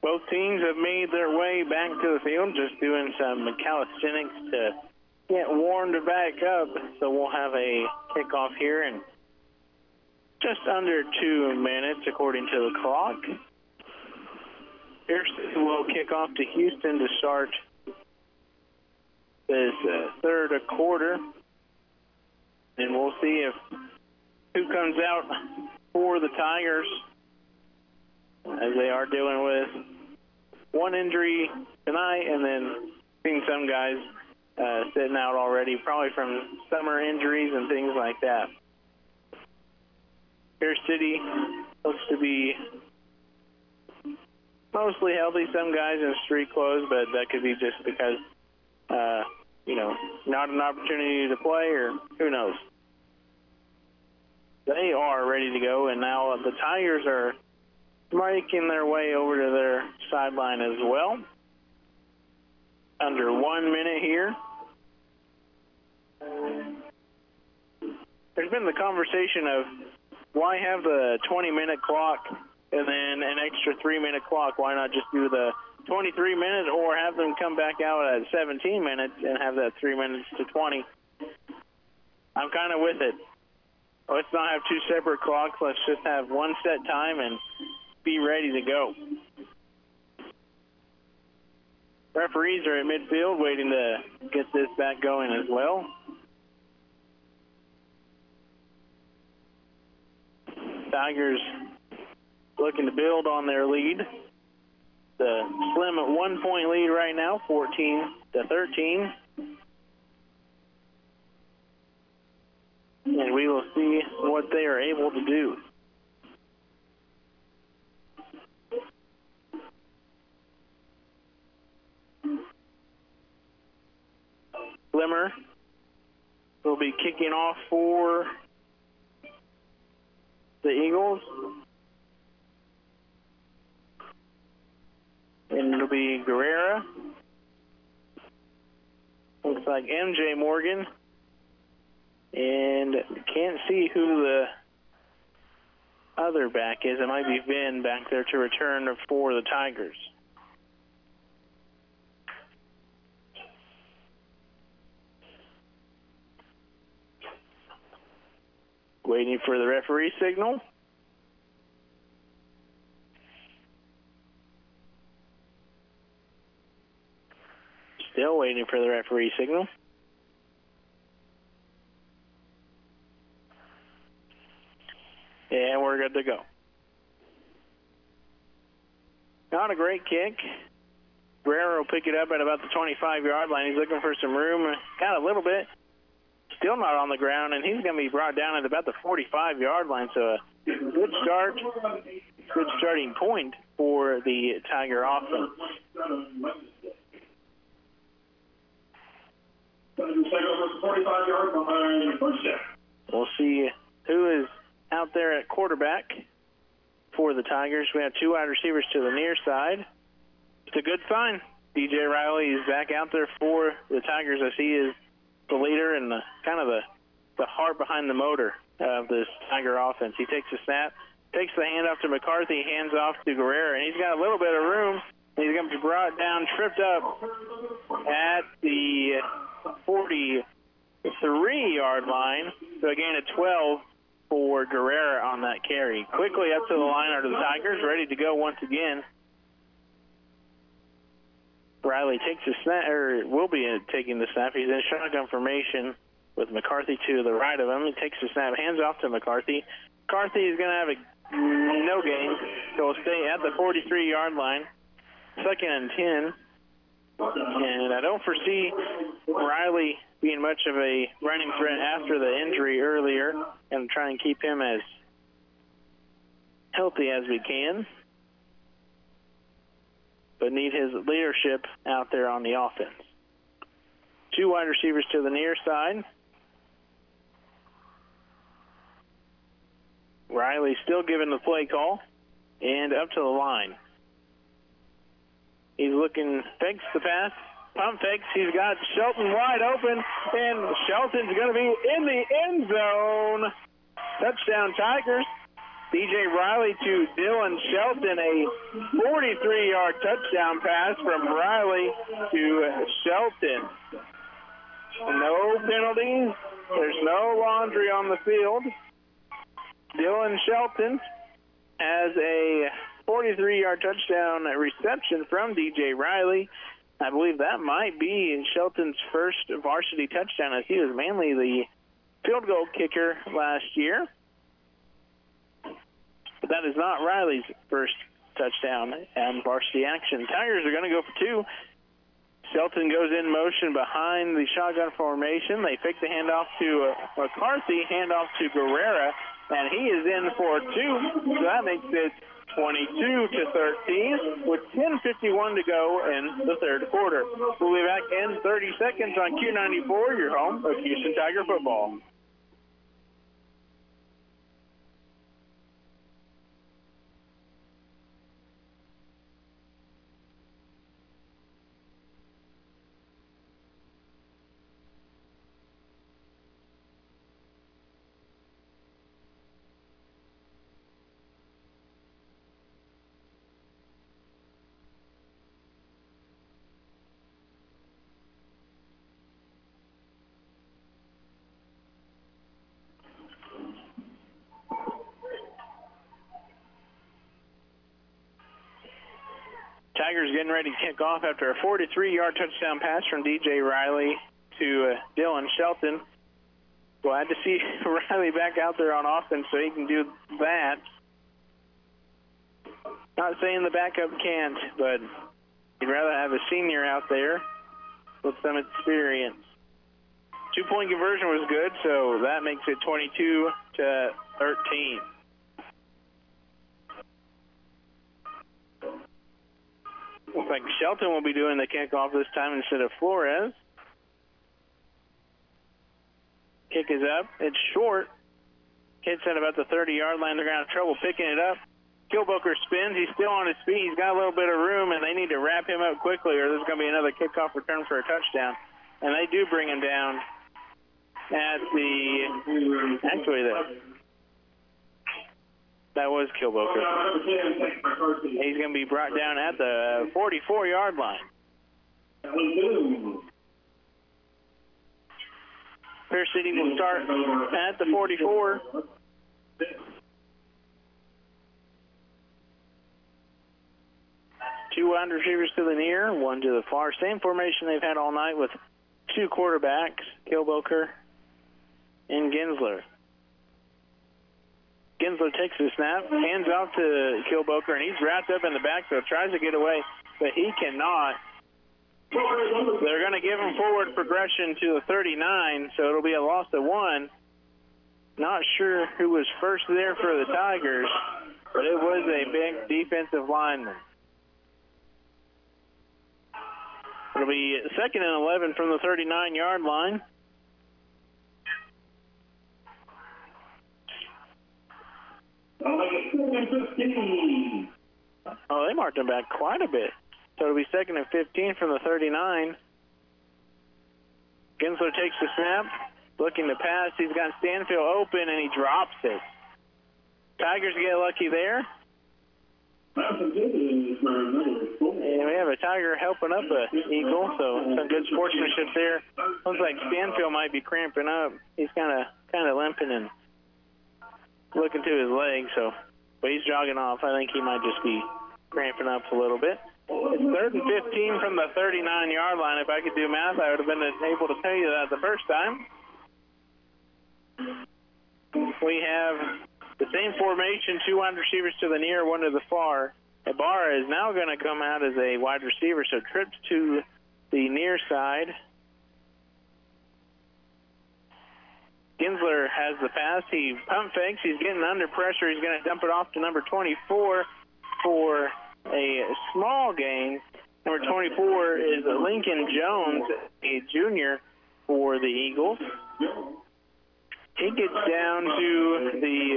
Both teams have made their way back to the field, just doing some calisthenics to get warmed back up. So we'll have a kickoff here in just under 2 minutes, according to the clock. Here's we'll kick off to Houston to start this third quarter. And we'll see if who comes out for the Tigers, as they are dealing with one injury tonight, and then seeing some guys sitting out already, probably from summer injuries and things like that. Bear City looks to be mostly healthy. Some guys in street clothes, but that could be just because, not an opportunity to play, or who knows. They are ready to go, and now the Tigers are making their way over to their sideline as well. Under 1 minute here. There's been the conversation of why have the 20-minute clock and then an extra 3-minute clock? Why not just do the 23 minutes or have them come back out at 17 minutes and have that 3 minutes to 20? I'm kind of with it. Let's not have two separate clocks. Let's just have one set time and be ready to go. Referees are at midfield waiting to get this back going as well. Tigers looking to build on their lead. The slim 1 point lead right now, 14-13. And we will see what they are able to do. Glimmer will be kicking off for the Eagles. And it'll be Guerrera. Looks like MJ Morgan. And can't see who the other back is. It might be Vin back there to return for the Tigers. Waiting for the referee signal. Still waiting for the referee signal. And we're good to go. Not a great kick. Guerrero will pick it up at about the 25-yard line. He's looking for some room. Got a little bit. Still not on the ground, and he's going to be brought down at about the 45-yard line. So a good start, good starting point for the Tiger offense. We'll see who is out there at quarterback for the Tigers. We have two wide receivers to the near side. It's a good sign. DJ Riley is back out there for the Tigers as he is the leader and the kind of the heart behind the motor of this Tiger offense. He takes a snap, takes the handoff to McCarthy, hands off to Guerrera, and he's got a little bit of room. He's going to be brought down, tripped up at the 43-yard line. So again, a 12 for Guerrera on that carry. Quickly up to the line are the Tigers, ready to go once again. Riley takes a snap, or will be taking the snap. He's in shotgun formation with McCarthy to the right of him. He takes the snap, hands off to McCarthy. McCarthy is going to have a no gain, so he'll stay at the 43-yard line. 2nd and 10. And I don't foresee Riley being much of a running threat after the injury earlier, and try and keep him as healthy as we can, but need his leadership out there on the offense. Two wide receivers to the near side. Riley still giving the play call, and up to the line. He's looking, fakes the pass, pump fakes. He's got Shelton wide open, and Shelton's going to be in the end zone. Touchdown Tigers. DJ Riley to Dylan Shelton, a 43-yard touchdown pass from Riley to Shelton. No penalties. There's no laundry on the field. Dylan Shelton has a 43-yard touchdown reception from DJ Riley. I believe that might be Shelton's first varsity touchdown, as he was mainly the field goal kicker last year. But that is not Riley's first touchdown and varsity action. Tigers are going to go for two. Shelton goes in motion behind the shotgun formation. They fake the handoff to McCarthy, handoff to Guerrera, and he is in for two. So that makes it 22-13 with 10:51 to go in the third quarter. We'll be back in 30 seconds on Q94, your home of Houston Tiger football. Tigers getting ready to kick off after a 43-yard touchdown pass from DJ Riley to Dylan Shelton. Glad to see Riley back out there on offense so he can do that. Not saying the backup can't, but you'd rather have a senior out there with some experience. Two-point conversion was good, so that makes it 22-13. Looks like Shelton will be doing the kickoff this time instead of Flores. Kick is up. It's short. Hits at about the 30-yard line. They're going to have trouble picking it up. Kilboker spins. He's still on his feet. He's got a little bit of room, and they need to wrap him up quickly or there's going to be another kickoff return for a touchdown. And they do bring him down at the – actually, that was Kilboker. He's going to be brought down at the 44-yard line. Fair City will start at the 44. Two wide receivers to the near, one to the far. Same formation they've had all night with two quarterbacks, Kilboker and Ginsler. Ginsler takes the snap, hands off to Kilboker, and he's wrapped up in the backfield, tries to get away, but he cannot. They're going to give him forward progression to the 39, so it'll be a loss of one. Not sure who was first there for the Tigers, but it was a big defensive lineman. It'll be 2nd and 11 from the 39-yard line. Oh, they marked him back quite a bit. So it'll be 2nd and 15 from the 39. Ginsler takes the snap, looking to pass. He's got Stanfield open, and he drops it. Tigers get lucky there. And we have a Tiger helping up a Eagle, so some good sportsmanship there. Looks like Stanfield might be cramping up. He's kind of limping and looking to his leg, but he's jogging off. I think he might just be cramping up a little bit. It's 3rd and 15 from the 39-yard line. If I could do math, I would have been able to tell you that the first time. We have the same formation, two wide receivers to the near, one to the far. Ibarra is now going to come out as a wide receiver, so trips to the near side. Ginsler has the pass. He pump fakes. He's getting under pressure. He's going to dump it off to number 24 for a small gain. Number 24 is Lincoln Jones, a junior for the Eagles. He gets down to the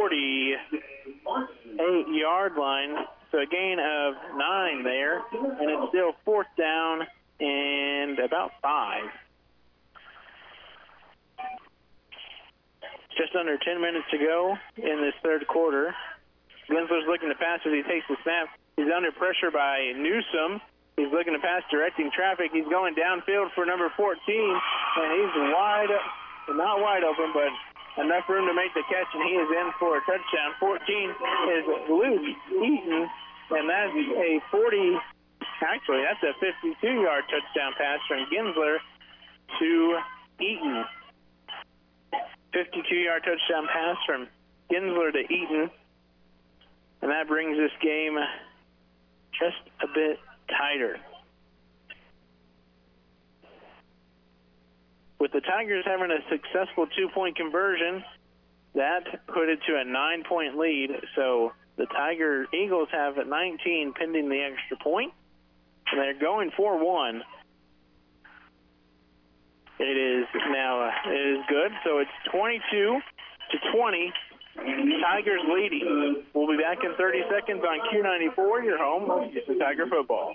48-yard line, so a gain of 9 there, and it's still 4th down and about 5. Just under 10 minutes to go in this third quarter. Ginsler's looking to pass as he takes the snap. He's under pressure by Newsom. He's looking to pass, directing traffic. He's going downfield for number 14, and he's not wide open, but enough room to make the catch, and he is in for a touchdown. 14 is Luke Eaton, and that's a 52-yard touchdown pass from Ginsler to Eaton. 52-yard touchdown pass from Ginsler to Eaton, and that brings this game just a bit tighter. With the Tigers having a successful two-point conversion, that put it to a 9-point lead. So the Tiger Eagles have 19 pending the extra point, and they're going 4-1. It is good. So it's 22-20. Tigers leading. We'll be back in 30 seconds on Q94, your home of Houston Tiger football.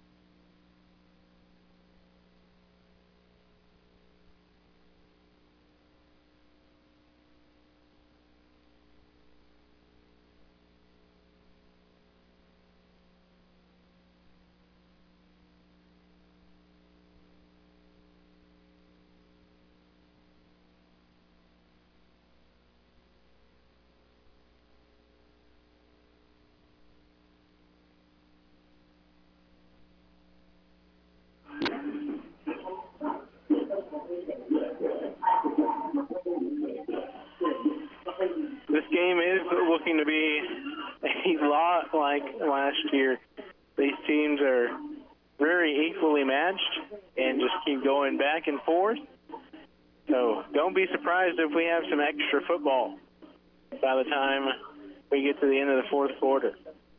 This game is looking to be a lot like last year. These teams are very equally matched and just keep going back and forth. So don't be surprised if we have some extra football by the time we get to the end of the fourth quarter.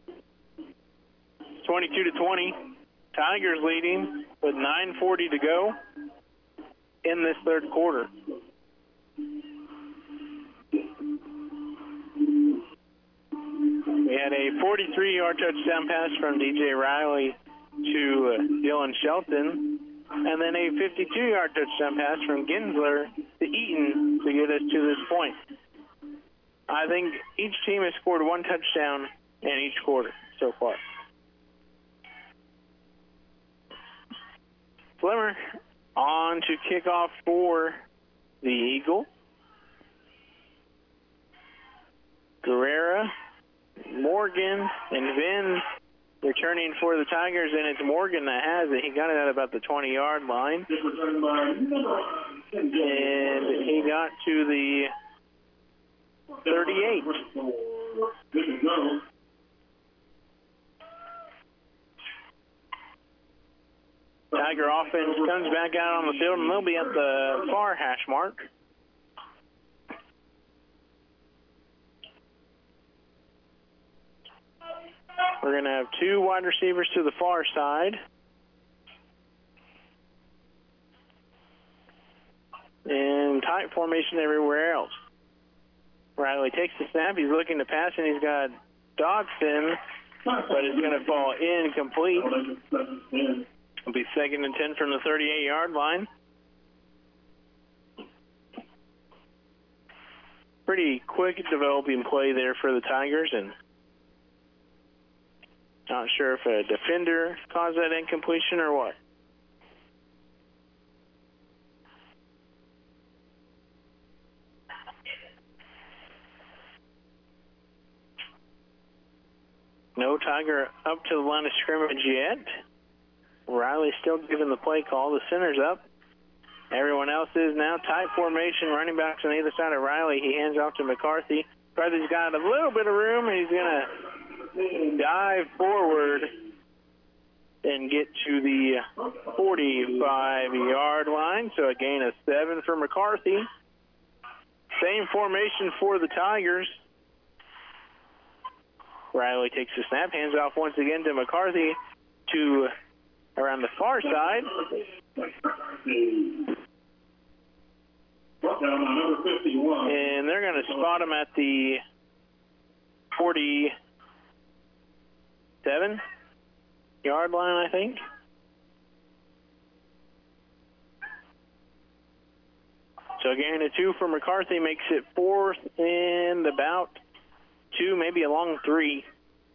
22-20. Tigers leading with 9:40 to go in this third quarter. We had a 43-yard touchdown pass from DJ Riley to Dylan Shelton, and then a 52-yard touchdown pass from Ginsler to Eaton to get us to this point. I think each team has scored one touchdown in each quarter so far. Flimmer on to kick off for the Eagle. Guerrera, Morgan, and Vin returning for the Tigers, and it's Morgan that has it. He got it at about the 20-yard line. And he got to the 38. Tiger offense comes back out on the field, and they'll be at the far hash mark. We're going to have two wide receivers to the far side. And tight formation everywhere else. Riley takes the snap. He's looking to pass, and he's got Dodson, but it's going to fall incomplete. It'll be 2nd and 10 from the 38-yard line. Pretty quick developing play there for the Tigers, and not sure if a defender caused that incompletion or what. No Tiger up to the line of scrimmage yet. Riley's still giving the play call. The center's up. Everyone else is now. Tight formation, running backs on either side of Riley. He hands off to McCarthy. McCarthy's got a little bit of room, and he's going to dive forward and get to the 45-yard line. So a gain of 7 for McCarthy. Same formation for the Tigers. Riley takes the snap, hands off once again to McCarthy to around the far side. And they're going to spot him at the 47-yard line, I think. So a gain of 2 for McCarthy makes it 4th and about 2, maybe a long 3.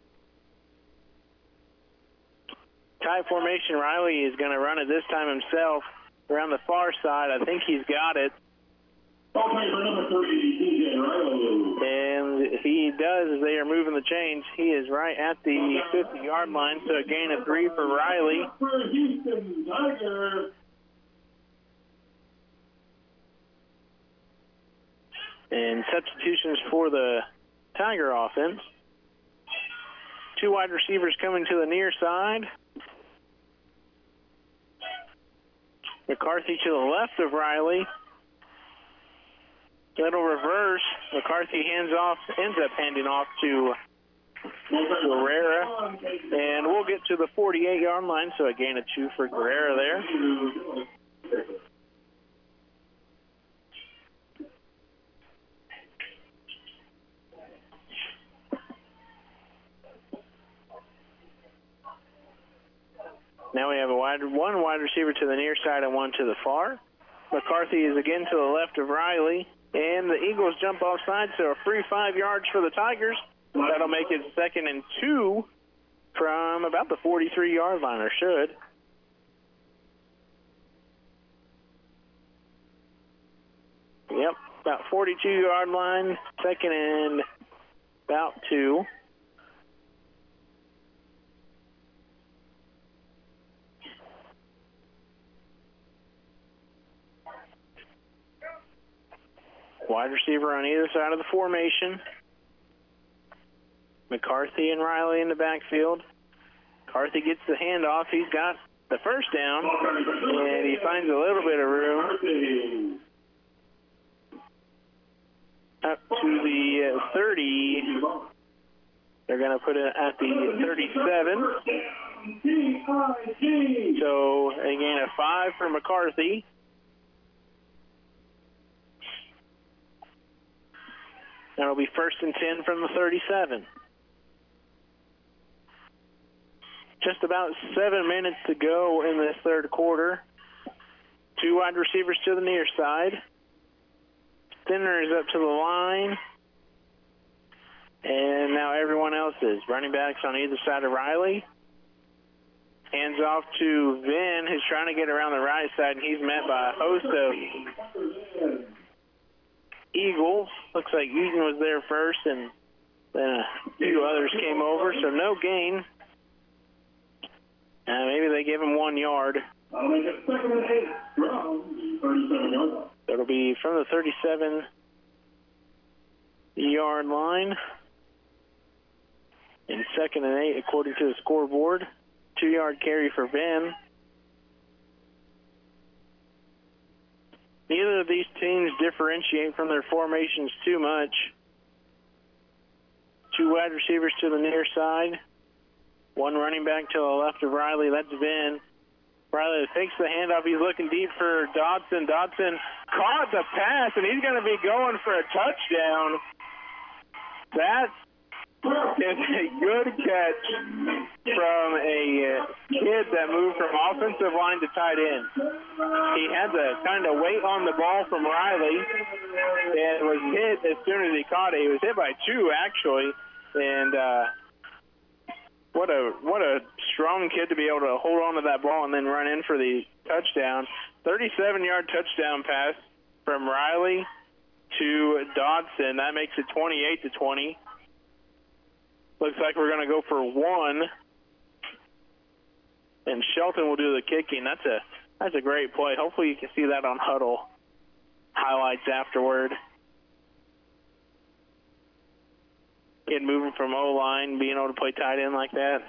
Tight formation, Riley is going to run it this time himself around the far side. I think he's got it. And he does as they are moving the chains. He is right at the 50-yard line, so a gain of 3 for Riley. And substitutions for the Tiger offense. 2 wide receivers coming to the near side. McCarthy to the left of Riley. That'll reverse. McCarthy ends up handing off to Guerrera. And we'll get to the 48-yard line, so a gain of 2 for Guerrera there. Now we have one wide receiver to the near side and 1 to the far. McCarthy is again to the left of Riley. And the Eagles jump offside, so a free 5 yards for the Tigers. That'll make it 2nd and 2 from about the 43-yard line, or should. Yep, about 42-yard line, 2nd and about 2. Wide receiver on either side of the formation. McCarthy and Riley in the backfield. McCarthy gets the handoff. He's got the first down, and he finds a little bit of room. Up to the 30. They're going to put it at the 37. So, again, a 5 for McCarthy. That'll be 1st and 10 from the 37. Just about 7 minutes to go in this third quarter. 2 wide receivers to the near side. Stinner is up to the line. And now everyone else is. Running backs on either side of Riley. Hands off to Vin, who's trying to get around the right side, and he's met by a host of Eagles. Looks like Eaton was there first, and then a few others came over, so no gain. Maybe they give him 1 yard. It'll be from the 37-yard line. And 2nd and 8, according to the scoreboard. 2-yard carry for Ben. Neither of these teams differentiate from their formations too much. 2 wide receivers to the near side. 1 running back to the left of Riley. That's Ben. Riley takes the handoff. He's looking deep for Dodson. Dodson caught the pass, and he's going to be going for a touchdown. That is a good catch from a kid that moved from offensive line to tight end. He had to kind of wait on the ball from Riley and was hit as soon as he caught it. He was hit by 2, actually, and what a strong kid to be able to hold on to that ball and then run in for the touchdown. 37-yard touchdown pass from Riley to Dodson. That makes it 28-20. Looks like we're going to go for 1. And Shelton will do the kicking. That's a great play. Hopefully you can see that on Huddle highlights afterward. Kid moving from O-line, being able to play tight end like that.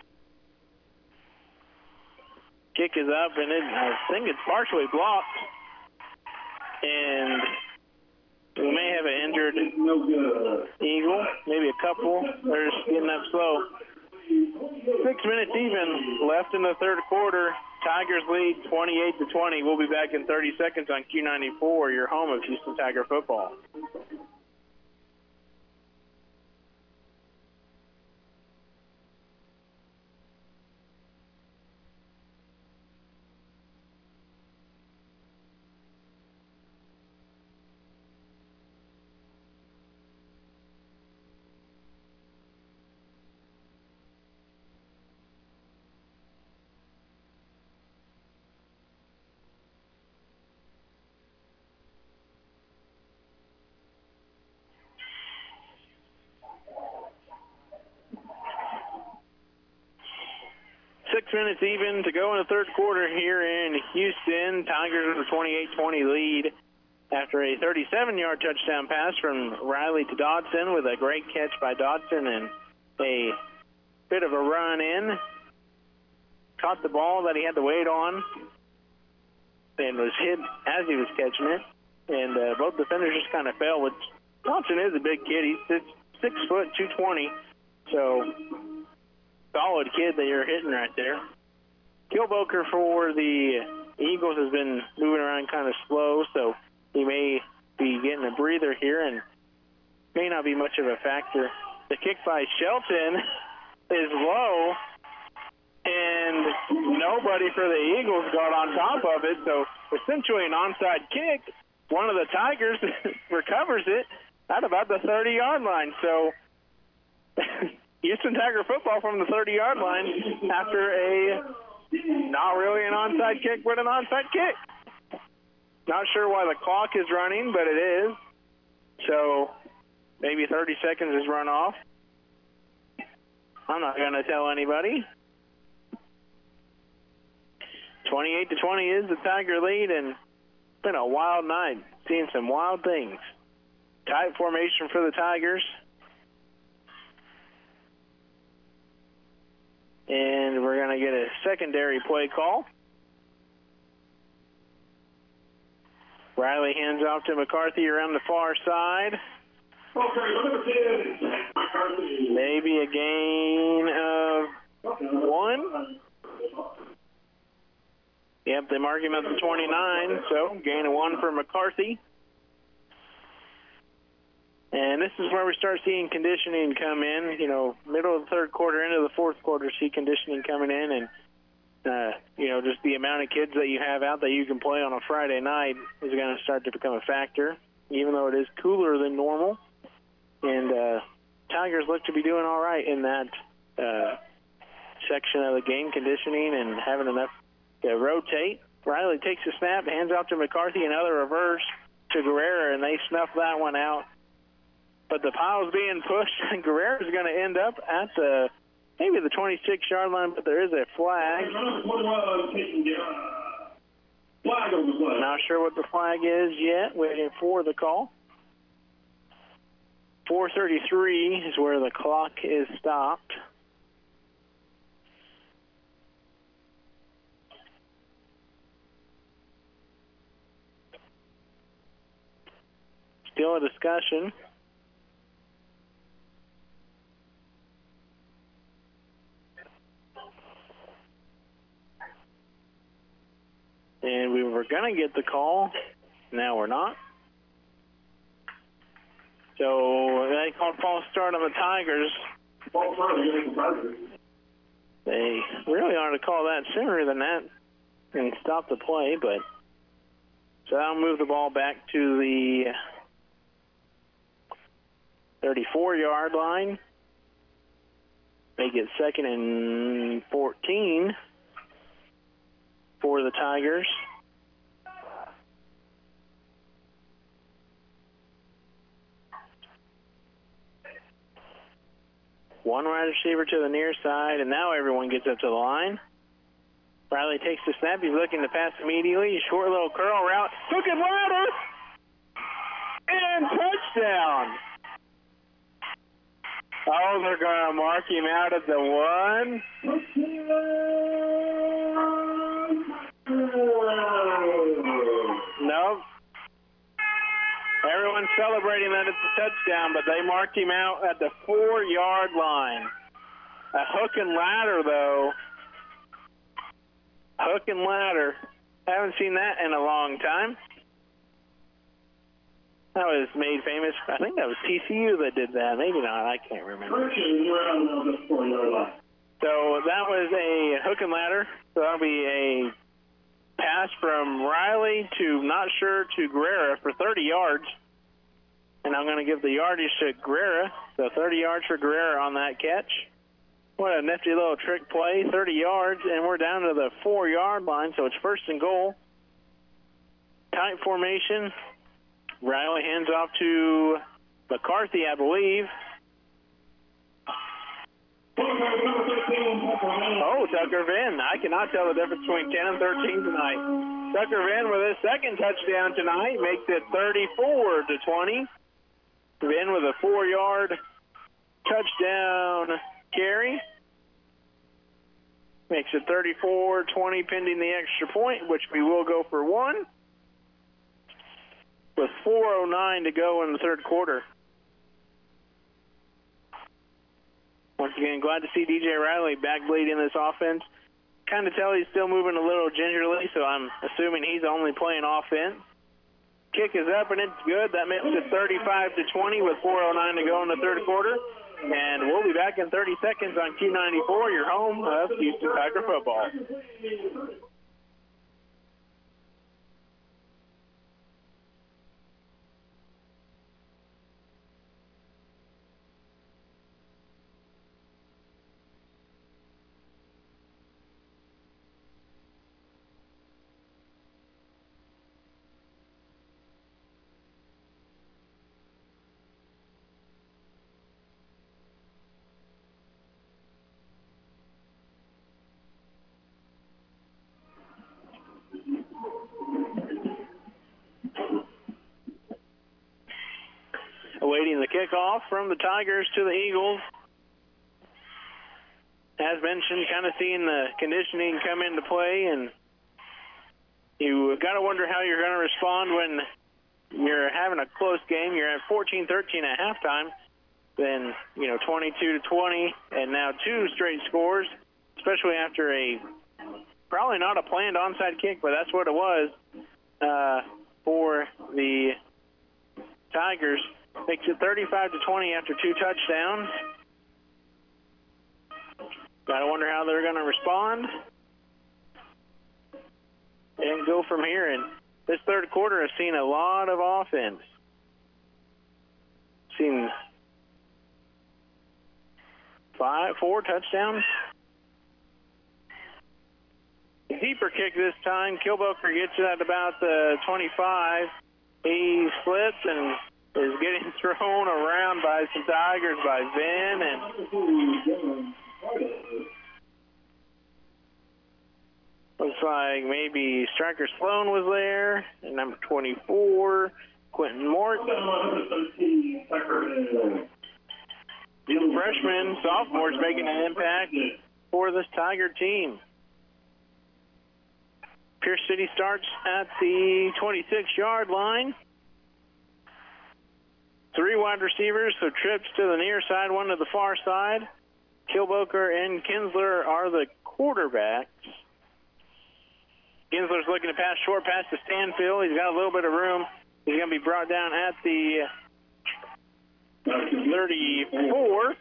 Kick is up, and I think it's partially blocked. And we may have an injured Eagle, maybe a couple. They're just getting up slow. 6 minutes even left in the third quarter. Tigers lead 28-20. We'll be back in 30 seconds on Q94, your home of Houston Tiger football. 6 minutes even to go in the third quarter here in Houston. Tigers with a 28-20 lead after a 37-yard touchdown pass from Riley to Dodson with a great catch by Dodson and a bit of a run in. Caught the ball that he had to wait on and was hit as he was catching it. And both defenders just kind of fell, which Dodson is a big kid. He's 6 foot, 220. So solid kid that you're hitting right there. Kilboker for the Eagles has been moving around kind of slow, so he may be getting a breather here and may not be much of a factor. The kick by Shelton is low, and nobody for the Eagles got on top of it, so essentially an onside kick. One of the Tigers recovers it at about the 30-yard line. So Houston Tiger football from the 30-yard line after a not really an onside kick, but an onside kick. Not sure why the clock is running, but it is. So maybe 30 seconds has run off. I'm not going to tell anybody. 28-20 is the Tiger lead, and it's been a wild night. Seeing some wild things. Tight formation for the Tigers. And we're going to get a secondary play call. Riley hands off to McCarthy around the far side. Maybe a gain of 1. Yep, they mark him at the 29, so gain of 1 for McCarthy. And this is where we start seeing conditioning come in. You know, middle of the third quarter, into the fourth quarter, see conditioning coming in. And, you know, just the amount of kids that you have out that you can play on a Friday night is going to start to become a factor, even though it is cooler than normal. And Tigers look to be doing all right in that section of the game, conditioning and having enough to rotate. Riley takes the snap, hands off to McCarthy, another reverse to Guerrera, and they snuff that one out. But the pile's being pushed, and Guerrera's going to end up at the maybe the 26-yard line, but there is a flag. Not sure what the flag is yet. Waiting for the call. 4:33 is where the clock is stopped. Still a discussion. And we were going to get the call. Now we're not. So they called false start on the Tigers. They really ought to call that sooner than that and stop the play, but so that'll move the ball back to the 34-yard line. Make it 2nd and 14 for the Tigers. One wide receiver to the near side, and now everyone gets up to the line. Riley takes the snap. He's looking to pass immediately. Short little curl route. Hook and ladder. And touchdown. Oh, they're going to mark him out at the 1. Nope. Everyone's celebrating that it's a touchdown, but they marked him out at the 4-yard line. A hook and ladder, though. Hook and ladder. Haven't seen that in a long time. That was made famous. I think that was TCU that did that. Maybe not. I can't remember. So that was a hook and ladder. So that'll be a pass from Riley to not sure to Guerrera for 30 yards. And I'm going to give the yardage to Guerrera. So 30 yards for Guerrera on that catch. What a nifty little trick play. 30 yards, and we're down to the 4-yard line, so it's 1st and goal. Tight formation. Riley hands off to McCarthy, I believe. Oh, Tucker Venn. I cannot tell the difference between 10 and 13 tonight. Tucker Venn with his second touchdown tonight makes it 34-20. Venn with a 4-yard touchdown carry. Makes it 34-20 pending the extra point, which we will go for one. With 4:09 to go in the third quarter. Once again, glad to see DJ Riley back leading this offense. Kind of tell he's still moving a little gingerly, so I'm assuming he's only playing offense. Kick is up and it's good. That makes it 35-20 with 4:09 to go in the third quarter. And we'll be back in 30 seconds on Q94, your home of Houston Tiger football. Awaiting the kickoff from the Tigers to the Eagles. As mentioned, kind of seeing the conditioning come into play, and you got to wonder how you're going to respond when you're having a close game. You're at 14-13 at halftime, then 22-20, and now two straight scores, especially after probably not a planned onside kick, but that's what it was for the Tigers. Makes it 35-20 after two touchdowns. Gotta wonder how they're gonna respond and go from here. And this third quarter has seen a lot of offense. Seen 4 touchdowns. Deeper kick this time. Kilboker gets it at about the 25. He slips and is getting thrown around by some Tigers, by Venn, and looks like maybe Striker Sloan was there, and number 24, Quentin Mort. Freshmen, sophomores making an impact for this Tiger team. Pierce City starts at the 26-yard line. 3 wide receivers, so trips to the near side, one to the far side. Kilboker and Kinsler are the quarterbacks. Kinsler's looking to pass short pass to Stanfield. He's got a little bit of room. He's going to be brought down at the 34.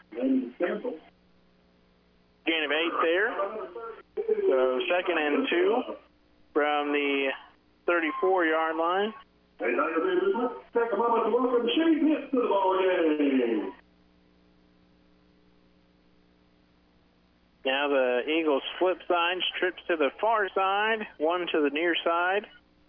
Gain of 8 there. So 2nd and 2 from the 34-yard line. Hey, Dr. Davis, let's take a moment to welcome Shane Pitts to the ball game. Now the Eagles flip sides, trips to the far side, one to the near side.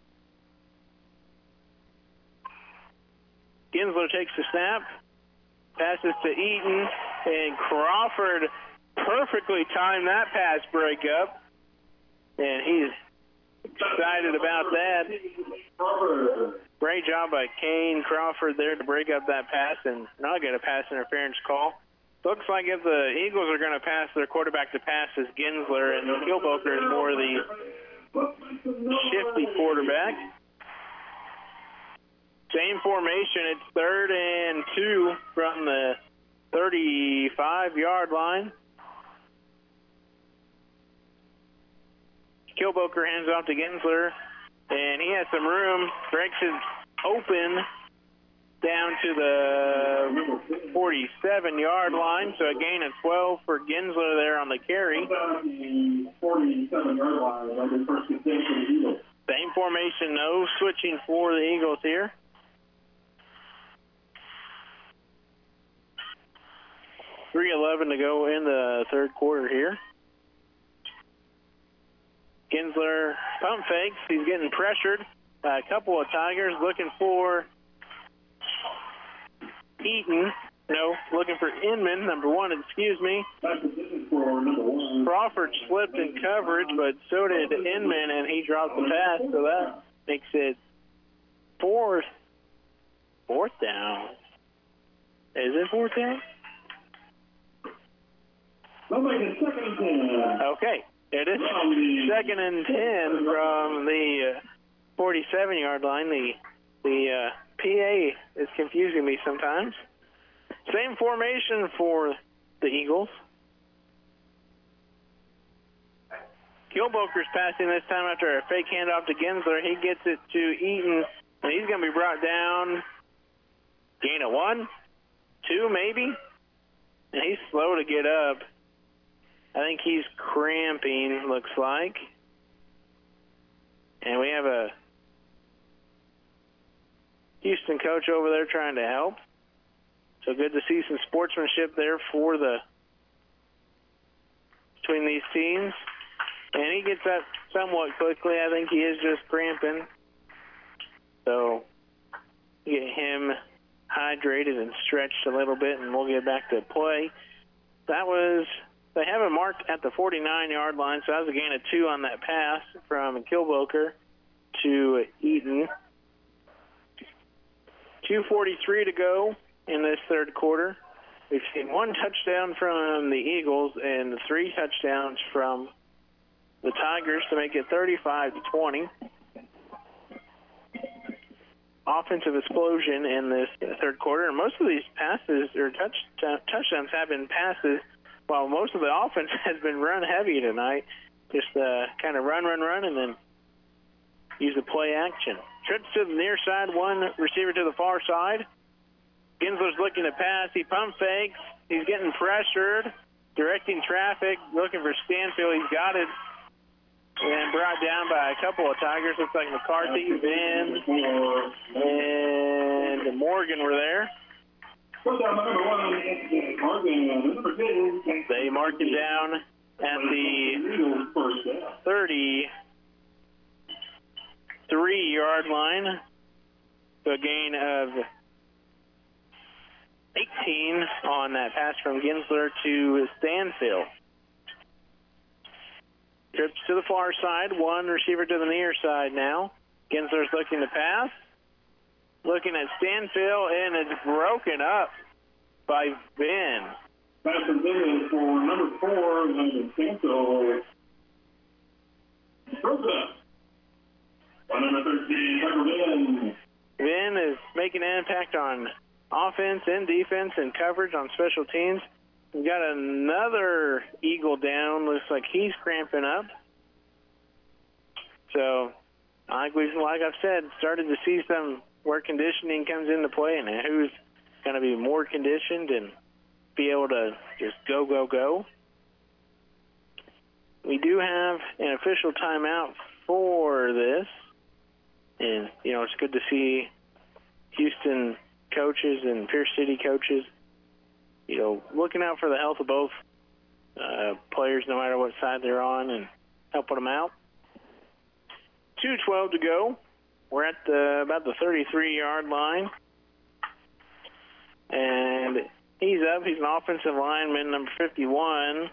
Ginsler takes the snap, passes to Eaton, and Crawford perfectly timed that pass breakup, and he's excited about that. Great job by Kane Crawford there to break up that pass and not get a pass interference call. Looks like if the Eagles are going to pass, their quarterback to pass is Ginsler, and Kilboker is more the shifty quarterback. Same formation. It's 3rd and 2 from the 35-yard line. Kilboker hands off to Ginsler, and he has some room. Breaks it open down to the 47-yard line, so a gain of 12 for Ginsler there on the carry. 47-yard line, first and 10 for the Eagles. Same formation, no switching for the Eagles here. .3:11 to go in the third quarter here. Ginsler pump fakes. He's getting pressured. A couple of Tigers looking for Eaton, No, looking for Inman, number 1, excuse me. Back position for number 1. Crawford slipped in coverage, but so did Inman, and he dropped the pass, so that makes it fourth down. Is it fourth down? They'll make it 2nd and 10. Okay, it is 2nd and 10 from the 47-yard line. The PA is confusing me sometimes. Same formation for the Eagles. Kilboker's passing this time after a fake handoff to Ginsler. He gets it to Eaton, and he's going to be brought down. Gain of 1, 2 maybe. And he's slow to get up. I think he's cramping, looks like. And we have a Houston coach over there trying to help. So good to see some sportsmanship there between these teams. And he gets up somewhat quickly. I think he is just cramping. So get him hydrated and stretched a little bit, and we'll get back to play. They have it marked at the 49-yard line, so that was a gain of 2 on that pass from Kilboker to Eaton. 2:43 to go in this third quarter. We've seen 1 touchdown from the Eagles and 3 touchdowns from the Tigers to make it 35-20. Offensive explosion in this third quarter, and most of these passes or touchdowns have been passes, while most of the offense has been run heavy tonight. Just kind of run, and then use the play action. Trips to the near side, 1 receiver to the far side. Ginsler's looking to pass. He pump fakes. He's getting pressured, directing traffic, looking for Stanfield. He's got it, and brought down by a couple of Tigers. Looks like McCarthy, Vin, and Morgan were there. They marked him down at the 33-yard line. So a gain of 18 on that pass from Ginsler to Stanfield. Trips to the far side, 1 receiver to the near side now. Ginsler's looking to pass. Looking at Stanfield, and it's broken up by Vin. Pass intended for number 4, and Stanfield. Broke up by number 13, Tucker Vin. Vin is making an impact on offense and defense and coverage on special teams. We've got another Eagle down. Looks like he's cramping up. So, like I've said, started to see some where conditioning comes into play and who's going to be more conditioned and be able to just go. We do have an official timeout for this. And, it's good to see Houston coaches and Pierce City coaches, looking out for the health of both players, no matter what side they're on, and helping them out. 2:12 to go. We're at about the 33-yard line. And he's up. He's an offensive lineman, number 51.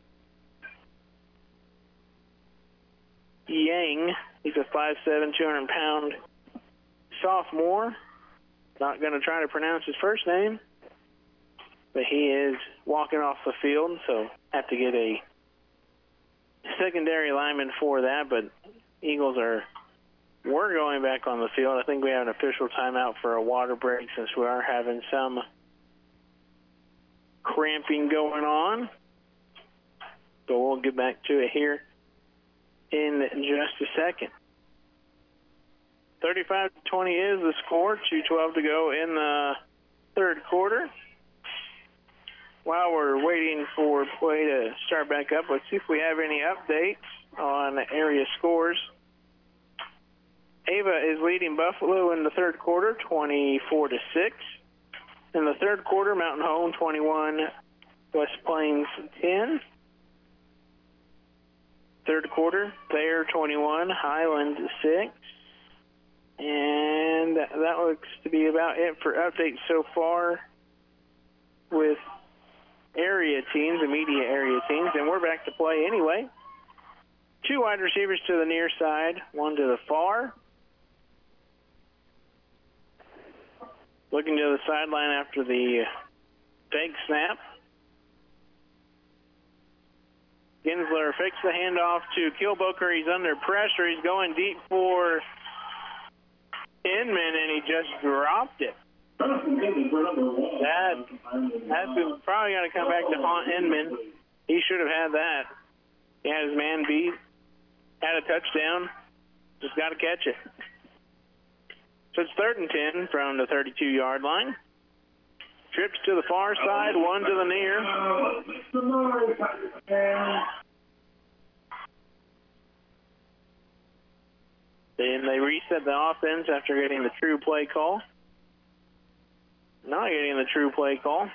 Yang. He's a 5'7", 200-pound sophomore. Not going to try to pronounce his first name. But he is walking off the field, so have to get a secondary lineman for that. But Eagles we're going back on the field. I think we have an official timeout for a water break since we are having some cramping going on. So we'll get back to it here in just a second. 35-20 is the score. 2:12 to go in the third quarter. While we're waiting for play to start back up, let's see if we have any updates on area scores. Ava is leading Buffalo in the third quarter, 24-6. In the third quarter, Mountain Home 21, West Plains 10. Third quarter, Thayer 21, Highland 6. And that looks to be about it for updates so far. with area teams, immediate area teams, and we're back to play anyway. 2 wide receivers to the near side, 1 to the far. Looking to the sideline after the fake snap. Ginsler fakes the handoff to Kilboker. He's under pressure. He's going deep for Inman, and he just dropped it. That's probably got to come back to haunt Inman. He should have had that. He had his man beat. Had a touchdown. Just got to catch it. So it's 3rd and 10 from the 32-yard line. Trips to the far side, 1 to the near. Then they reset the offense after getting the true play call. Not getting the true play call.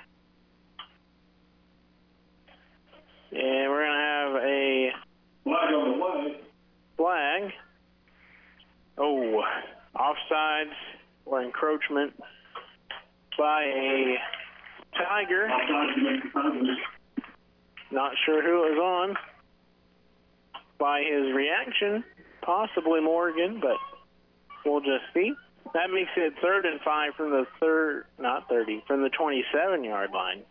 And we're going to have a Flag on the way. flag. Oh, offsides or encroachment by a Tiger. Not sure who it was on. By his reaction, possibly Morgan, but we'll just see. That makes it 3rd and 5 from the from the 27-yard line.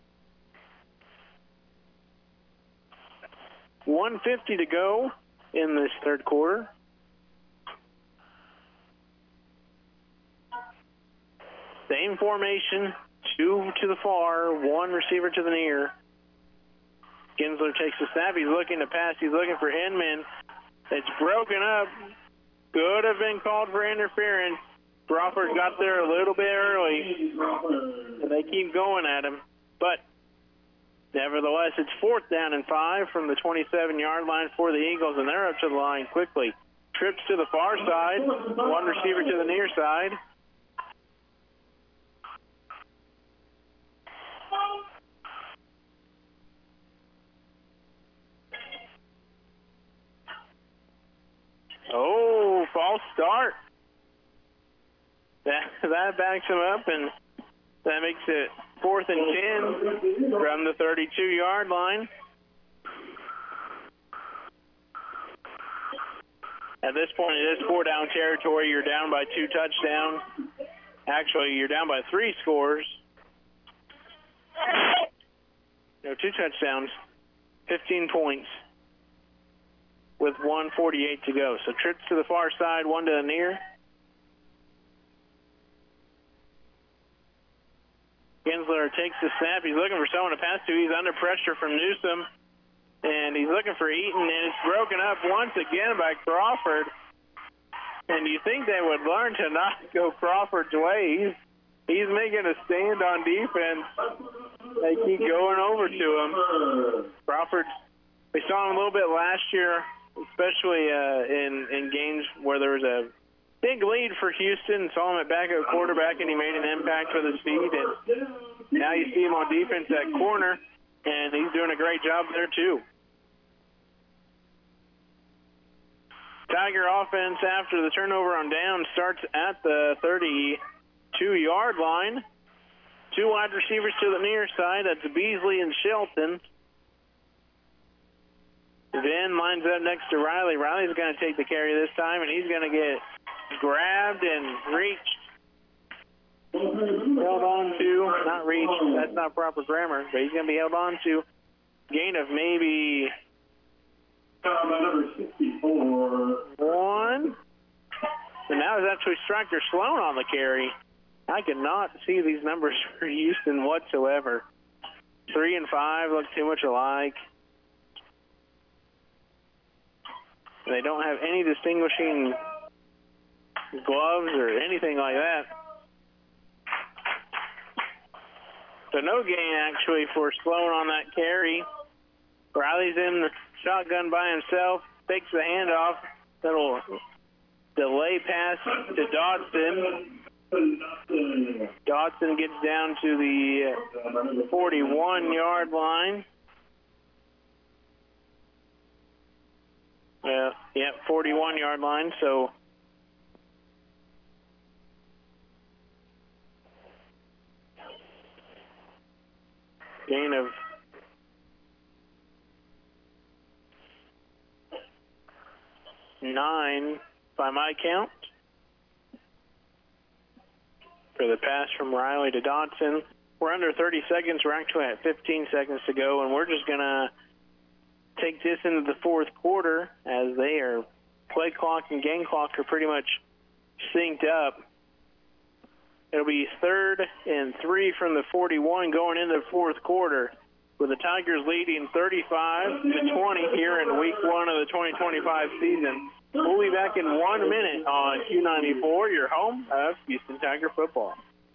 1:50 to go in this 3rd quarter. Same formation, 2 to the far, 1 receiver to the near. Ginsler takes the snap. He's looking to pass. He's looking for Inman. It's broken up. Could have been called for interference. Crawford got there a little bit early, and they keep going at him. But nevertheless, it's 4th down and 5 from the 27-yard line for the Eagles, and they're up to the line quickly. Trips to the far side, 1 receiver to the near side. Oh, false start. That backs him up, and that makes it 4th and 10 from the 32-yard line. At this point, it is 4-down territory. You're down by 2 touchdowns. Actually, you're down by 3 scores. No, 2 touchdowns, 15 points with 1:48 to go. So trips to the far side, 1 to the near. Ginsler takes the snap. He's looking for someone to pass to. He's under pressure from Newsom. And he's looking for Eaton, and it's broken up once again by Crawford. And you think they would learn to not go Crawford's way. He's making a stand on defense. They keep going over to him. Crawford, we saw him a little bit last year, especially in games where there was a big lead for Houston. Saw him at backup quarterback, and he made an impact with his feet. And now you see him on defense at corner, and he's doing a great job there too. Tiger offense after the turnover on down starts at the 32-yard line. 2 wide receivers to the near side. That's Beasley and Shelton. Then lines up next to Riley. Riley's going to take the carry this time, and he's going to get grabbed and reached. Held on to, not reached, that's not proper grammar, but he's going to be held on to. Gain of maybe Number 64. 1. And now is actually Striker Sloan on the carry. I cannot see these numbers for Houston whatsoever. 3 and 5 look too much alike. They don't have any distinguishing gloves or anything like that. So no gain actually for Sloan on that carry. Riley's in the shotgun by himself, takes the handoff. That'll delay pass to Dodson. Dodson gets down to the 41-yard line. 41-yard line. So Gain of 9 by my count for the pass from Riley to Dodson. We're under 30 seconds. We're actually at 15 seconds to go, and we're just going to take this into the fourth quarter as they are play clock and game clock are pretty much synced up. It'll be 3rd and 3 from the 41 going into the fourth quarter, with the Tigers leading 35-20 here in week 1 of the 2025 season. We'll be back in 1 minute on Q94, your home of Houston Tiger football.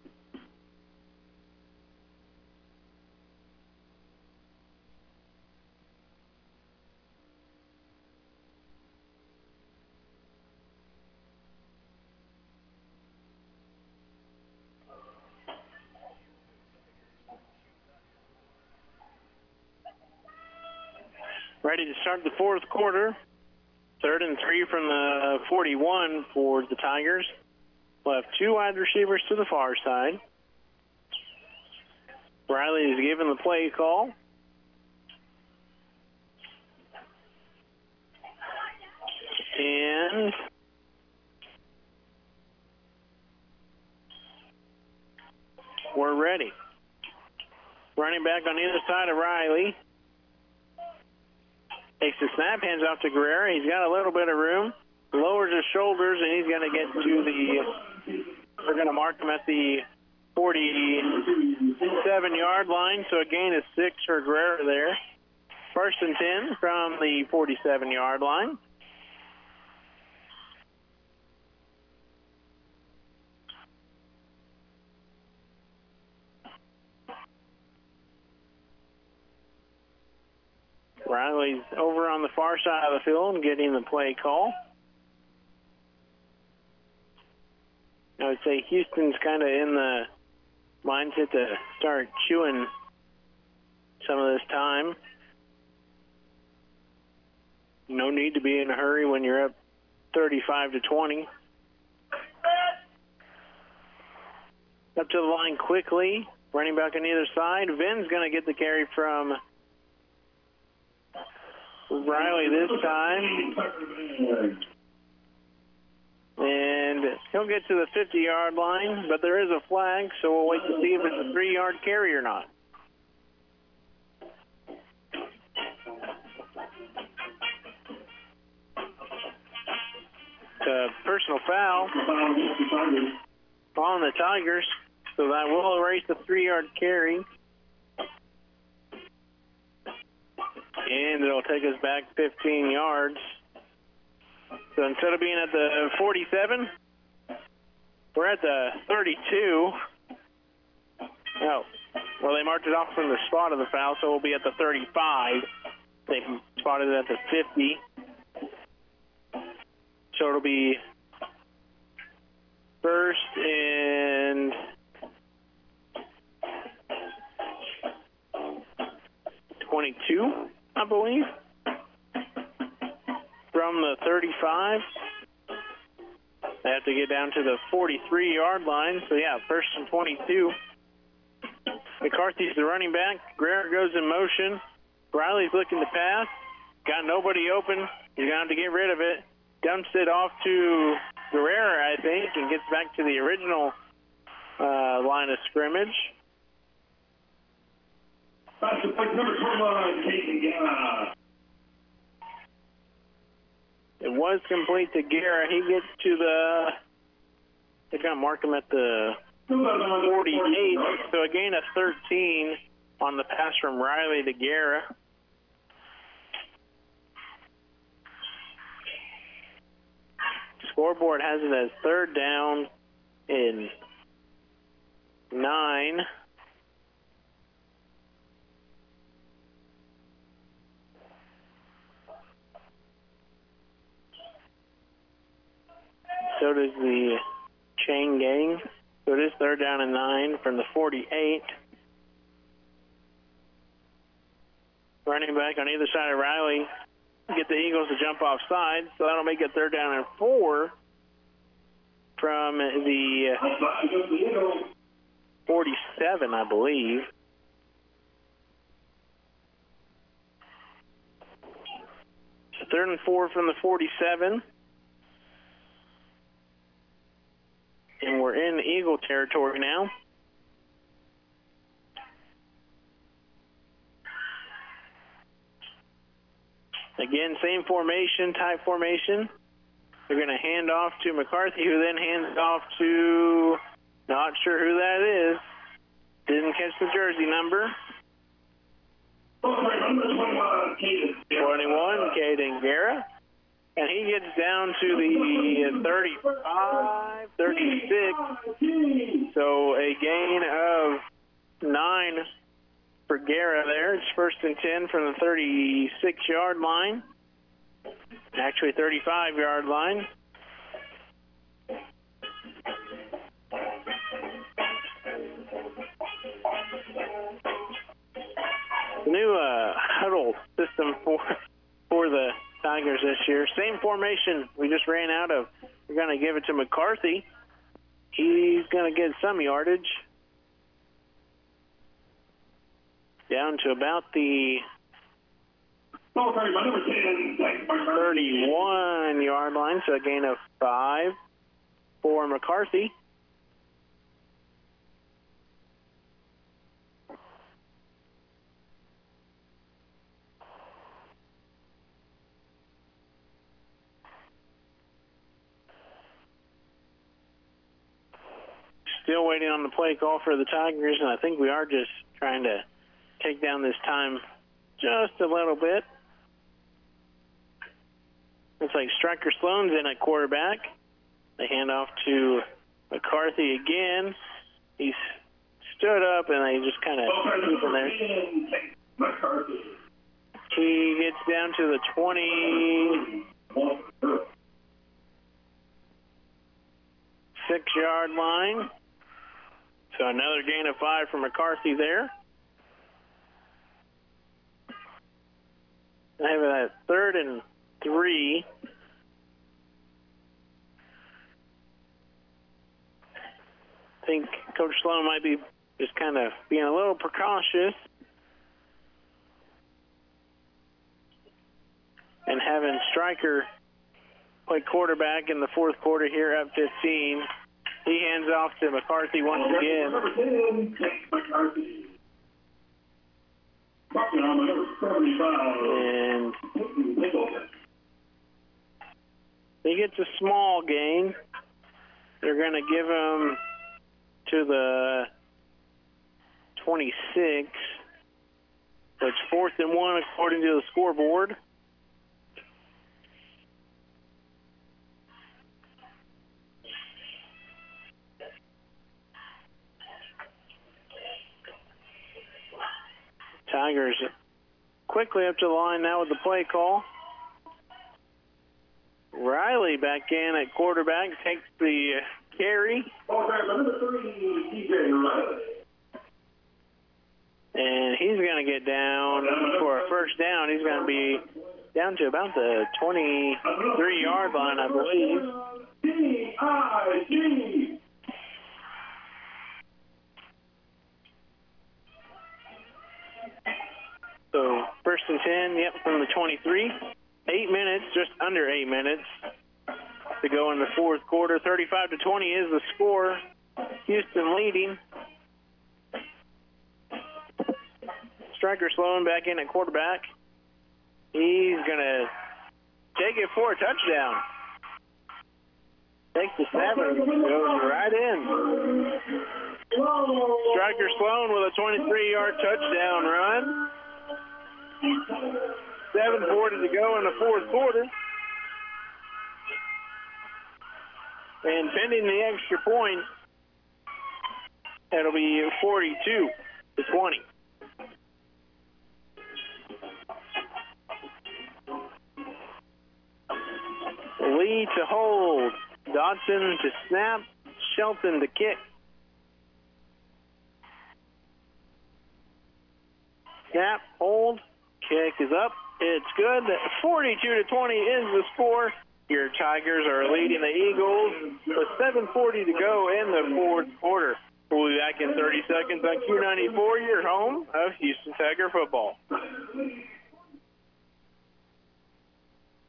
Ready to start the fourth quarter. 3rd and 3 from the 41 for the Tigers. We'll have 2 wide receivers to the far side. Riley is given the play call. And we're ready. Running back on either side of Riley. Takes the snap, hands off to Guerrera. He's got a little bit of room. Lowers his shoulders, and he's going to get to the, we're going to mark him at the 47-yard line. So a gain of 6 for Guerrera there. 1st and 10 from the 47-yard line. Riley's over on the far side of the field getting the play call. I would say Houston's kind of in the mindset to start chewing some of this time. No need to be in a hurry when you're up 35-20. Up to the line quickly. Running back on either side. Vin's going to get the carry from Riley this time. And he'll get to the 50-yard line, but there is a flag, so we'll wait to see if it's a 3-yard carry or not. It's a personal foul on the Tigers, so that will erase the 3-yard carry. And it'll take us back 15 yards. So instead of being at the 47, we're at the 32. Oh, well, they marked it off from the spot of the foul, so we'll be at the 35. They spotted it at the 50. So it'll be 1st and 22. I believe, from the 35. They have to get down to the 43-yard line. So, yeah, 1st and 22. McCarthy's the running back. Guerrero goes in motion. Riley's looking to pass. Got nobody open. He's going to have to get rid of it. Dumps it off to Guerrero, I think, and gets back to the original line of scrimmage. It was complete to Guerra. He gets to the, they're going to mark him at the 48. So a gain of 13 on the pass from Riley to Guerra. Scoreboard has it as 3rd down in 9. So does the chain gang. So it is 3rd down and 9 from the 48. Running back on either side of Riley. Get the Eagles to jump off sides. So that'll make it 3rd down and 4 from the 47, I believe. 3rd and 4 from the 47. And we're in Eagle territory now. Again, same formation, type formation. They're going to hand off to McCarthy, who then hands off to, not sure who that is. Didn't catch the jersey number. 21, Caden Guerra. And he gets down to the 35, 36. So a gain of 9 for Guerra there. It's 1st and 10 from the 36-yard line. Actually, 35-yard line. New huddle system for the Tigers this year. Same formation we just ran out of. We're going to give it to McCarthy. He's going to get some yardage. Down to about the 31-yard line, so a gain of 5 for McCarthy. Still waiting on the play call for the Tigers, and I think we are just trying to take down this time just a little bit. Looks like Striker Sloan's in at quarterback. They hand off to McCarthy again. He's stood up, and they just kind of keep him there. He gets down to the 26-yard line. So another gain of 5 for McCarthy there. I have that 3rd and 3. I think Coach Sloan might be just kind of being a little precautious and having Striker play quarterback in the 4th quarter here at 15. He hands off to McCarthy once again. And he gets a small gain. They're going to give him to the 26. So it's 4th and 1 according to the scoreboard. Tigers quickly up to the line now with the play call. Riley back in at quarterback, takes the carry. And he's going to get down for a first down. He's going to be down to about the 23-yard line, I believe. So 1st and 10, yep, from the 23. 8 minutes, just under 8 minutes to go in the 4th quarter. 35-20 is the score. Houston leading. Striker Sloan back in at quarterback. He's going to take it for a touchdown. Takes the snap and goes right in. Striker Sloan with a 23-yard touchdown run. 7:40 to go in the 4th quarter. And pending the extra point, it'll be 42-20. Lee to hold. Dodson to snap. Shelton to kick. Snap, hold. Kick is up. It's good. 42-20 is the score. Your Tigers are leading the Eagles with 7:40 to go in the 4th quarter. We'll be back in 30 seconds on Q94, your home of Houston Tiger football.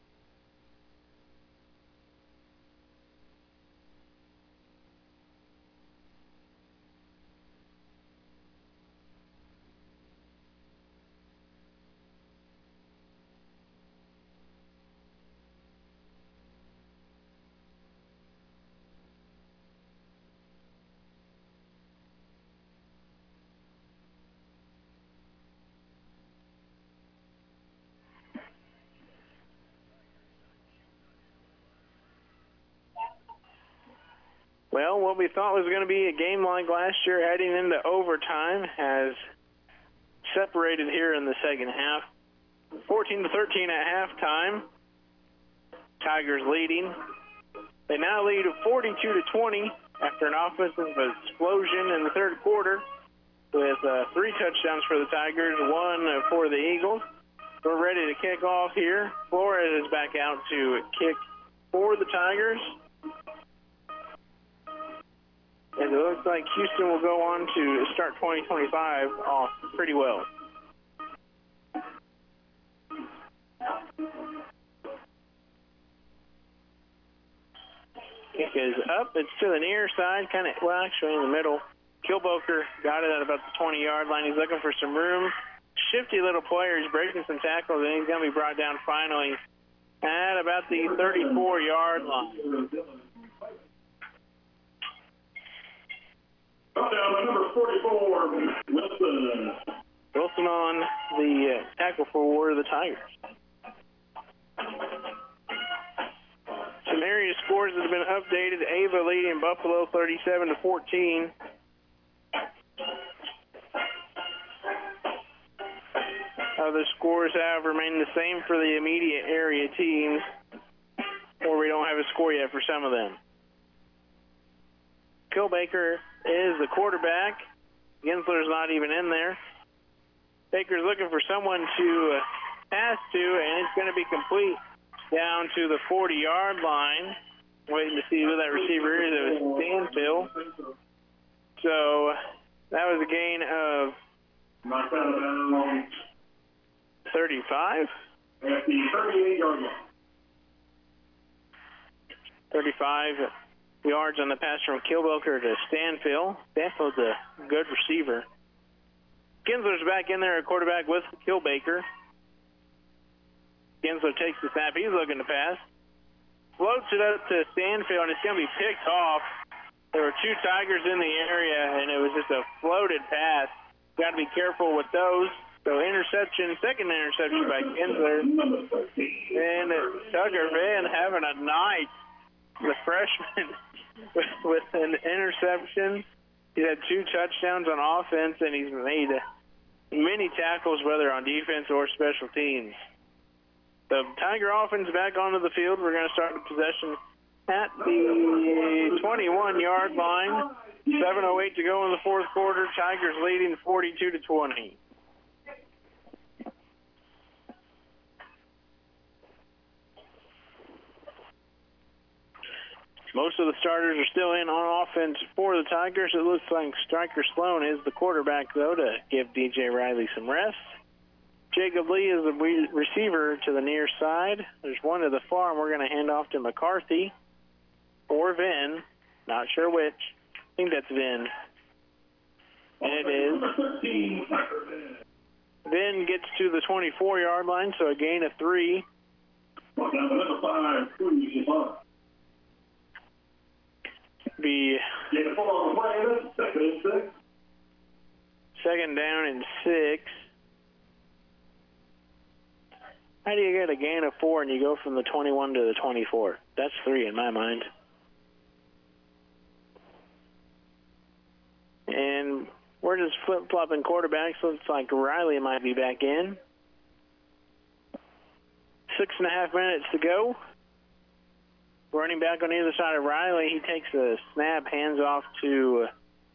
Well, what we thought was going to be a game like last year heading into overtime has separated here in the second half. 14-13 at halftime. Tigers leading. They now lead 42-20 after an offensive explosion in the third quarter with 3 touchdowns for the Tigers, 1 for the Eagles. We're ready to kick off here. Flores is back out to kick for the Tigers. And it looks like Houston will go on to start 2025 off pretty well. Kick is up. It's to the near side, actually in the middle. Kilboker got it at about the 20-yard line. He's looking for some room. Shifty little player. He's breaking some tackles, and he's going to be brought down finally at about the 34-yard line. Down by number 44, Wilson. Wilson on the tackle for the Tigers. Some area scores that have been updated. Ava leading Buffalo 37-14. Other scores have remained the same for the immediate area teams, or we don't have a score yet for some of them. Kilbaker is the quarterback. Gensler's not even in there. Baker's looking for someone to pass to, and it's going to be complete down to the 40-yard line. Waiting to see who that receiver is. It was Stanfield. So that was a gain of 35. At the 38-yard line. 35 yards on the pass from Kilboker to Stanfield. Stanfield's a good receiver. Gensler's back in there at quarterback with Kilbaker. Gensler takes the snap. He's looking to pass. Floats it up to Stanfield, and it's going to be picked off. There were 2 Tigers in the area, and it was just a floated pass. Got to be careful with those. So interception, second interception by Gensler. And Tucker Van having a night. The freshman with an interception. He had 2 touchdowns on offense, and he's made many tackles, whether on defense or special teams. The Tiger offense back onto the field. We're going to start the possession at the 21-yard line. 7:08 to go in the fourth quarter. Tigers leading 42-20. Most of the starters are still in on offense for the Tigers. It looks like Striker Sloan is the quarterback, though, to give DJ Riley some rest. Jacob Lee is the receiver to the near side. There's one to the far, and we're going to hand off to McCarthy or Vin. Not sure which. I think that's Vin. And it is. Vin gets to the 24-yard line, so a gain of 3. Be second down and 6. How do you get a gain of 4 and you go from the 21 to the 24? That's 3 in my mind. And we're just flip-flopping quarterbacks. Looks like Riley might be back in. 6.5 minutes to go. Running back on either side of Riley, he takes a snap, hands off to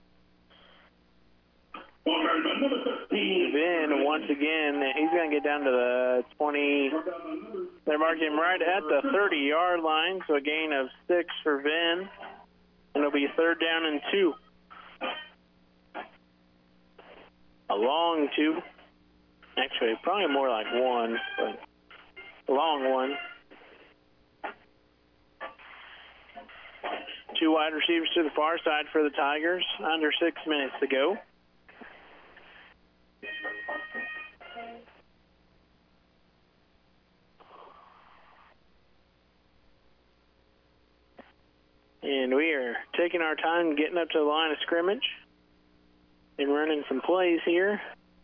Vin once again. He's going to get down to the 20. They're marking him right at the 30-yard line, so a gain of 6 for Vin. And it'll be third down and 2. A long 2. Actually, probably more like 1, but a long 1. 2 wide receivers to the far side for the Tigers. Under 6 minutes to go. And we are taking our time getting up to the line of scrimmage and running some plays here.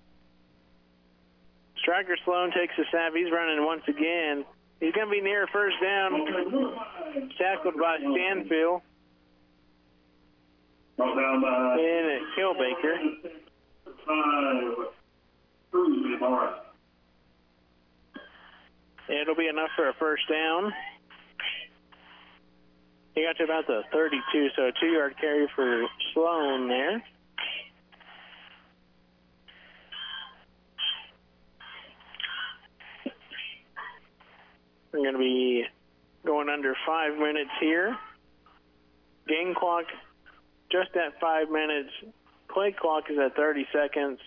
Striker Sloan takes the snap. He's running once again. He's going to be near first down. Tackled by Stanfield. Brought down by in at Killbaker. 5-3, all right. It'll be enough for a first down. He got to about the 32, so a 2-yard carry for Sloan there. We're going to be going under 5 minutes here. Game clock just at 5 minutes. Play clock is at 30 seconds.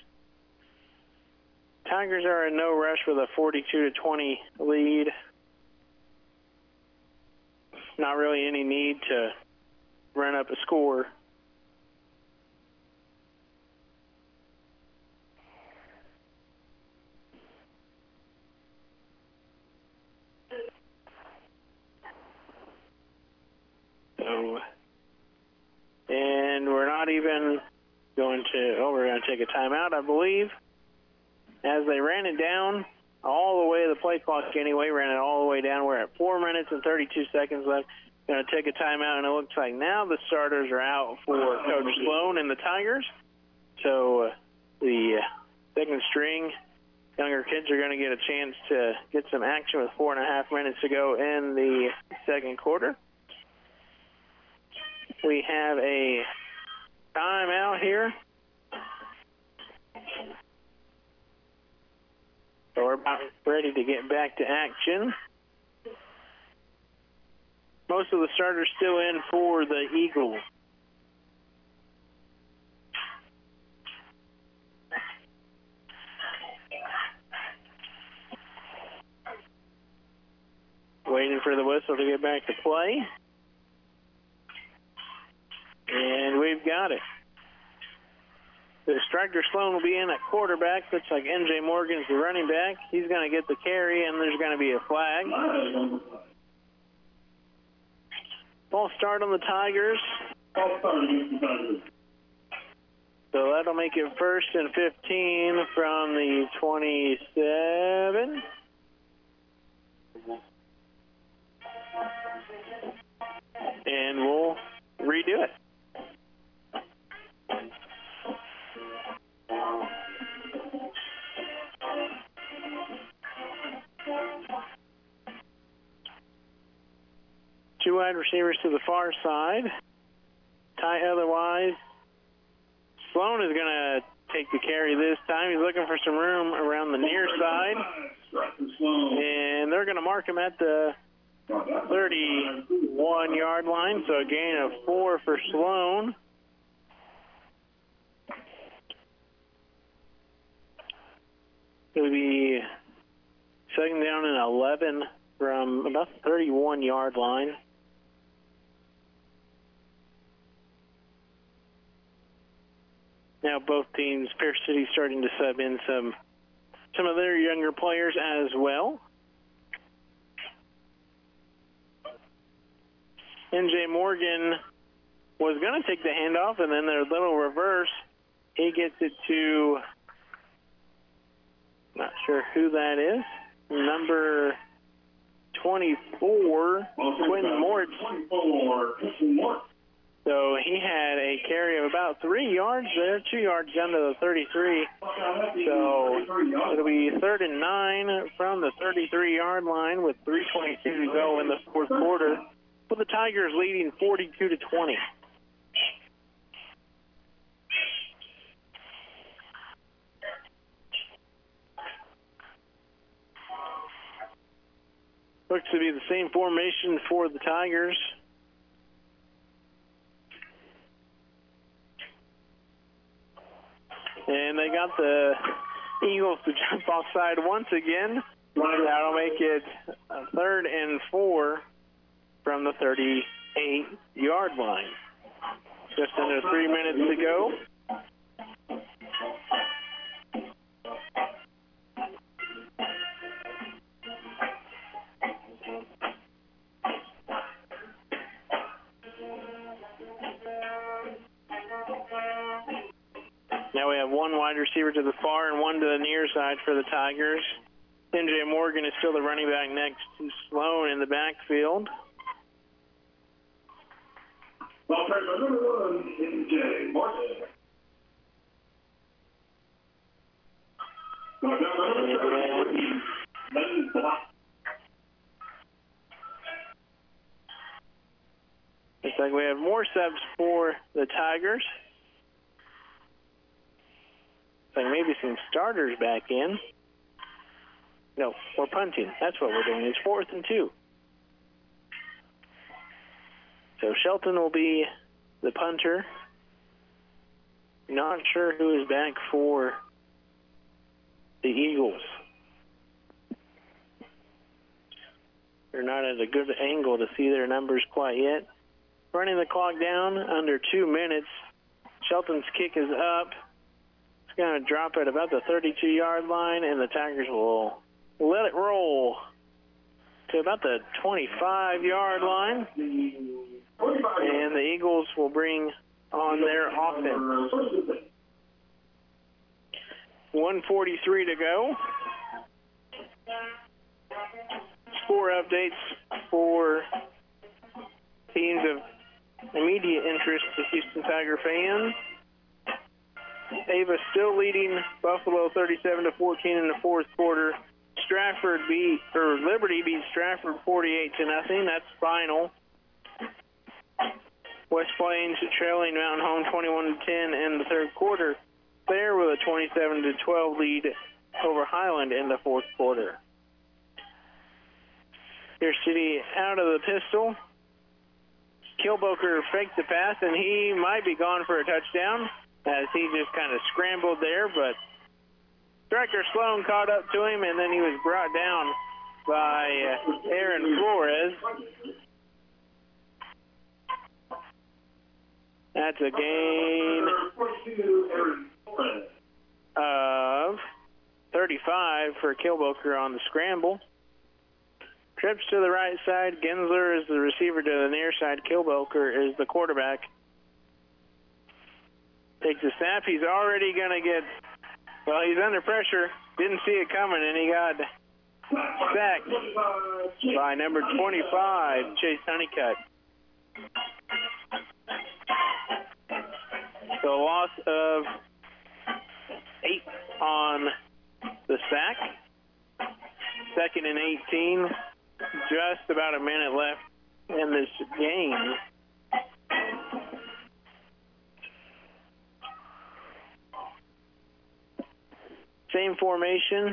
Tigers are in no rush with a 42-20 lead. Not really any need to run up a score. So, and we're not even going to, we're going to take a timeout, I believe. As they ran it down all the way, the play clock anyway, ran it all the way down. We're at 4 minutes and 32 seconds left. Going to take a timeout, and it looks like now the starters are out for Coach Sloan and the Tigers. So the second string younger kids are going to get a chance to get some action with 4.5 minutes to go in the second quarter. We have a timeout here. So we're about ready to get back to action. Most of the starters still in for the Eagles. Waiting for the whistle to get back to play. And we've got it. The striker Sloan will be in at quarterback. Looks like NJ Morgan's the running back. He's going to get the carry, and there's going to be a flag. Ball start on the Tigers. So that'll make it 1st and 15 from the 27. And we'll redo it. Two wide receivers to the far side. Tie otherwise. Sloan is going to take the carry this time. He's looking for some room around the near side. And they're going to mark him at the 31-yard line, so a gain of 4 for Sloan. It'll be second down and 11 from about the 31-yard line. Now both teams, Pierce City starting to sub in some of their younger players as well. NJ Morgan was going to take the handoff, and then their little reverse, he gets it to, not sure who that is, number 24, Quinn Moritz. So he had a carry of about 3 yards there, 2 yards down to the 33. So it'll be 3rd and 9 from the 33-yard line with 3:22 to go in the fourth quarter, with the Tigers leading 42-20. Looks to be the same formation for the Tigers. And they got the Eagles to jump offside once again. That'll make it 3rd and 4 from the 38-yard line. Just under 3 minutes to go. Now we have one wide receiver to the far and one to the near side for the Tigers. NJ Morgan is still the running back next to Sloan in the backfield. Ball carried by number 1, DJ Martin. Down by number 7, Mendoza. Looks like we have more subs for the Tigers. Looks like maybe some starters back in. No, we're punting. That's what we're doing. It's 4th and 2. So Shelton will be the punter. Not sure who is back for the Eagles. They're not at a good angle to see their numbers quite yet. Running the clock down under 2 minutes. Shelton's kick is up. It's going to drop at about the 32-yard line, and the Tigers will let it roll to about the 25-yard line. And the Eagles will bring on their offense. 1:43 to go. Score updates for teams of immediate interest to Houston Tiger fans. Ava still leading Buffalo 37-14 in the 4th quarter. Liberty beat Stratford 48-0. That's final. West Plains trailing Mountain Home 21-10 in the 3rd quarter. There with a 27-12 lead over Highland in the 4th quarter. Pierce City out of the pistol. Kilboker faked the pass, and he might be gone for a touchdown as he just kind of scrambled there, but Striker Sloan caught up to him, and then he was brought down by Aaron Flores. That's a gain of 35 for Kilboker on the scramble. Trips to the right side. Gensler is the receiver to the near side. Kilboker is the quarterback. Takes a snap. He's already going to get, well, he's under pressure. Didn't see it coming, and he got sacked by number 25, Chase Honeycutt. So a loss of 8 on the sack. 2nd and 18. Just about a minute left in this game. Same formation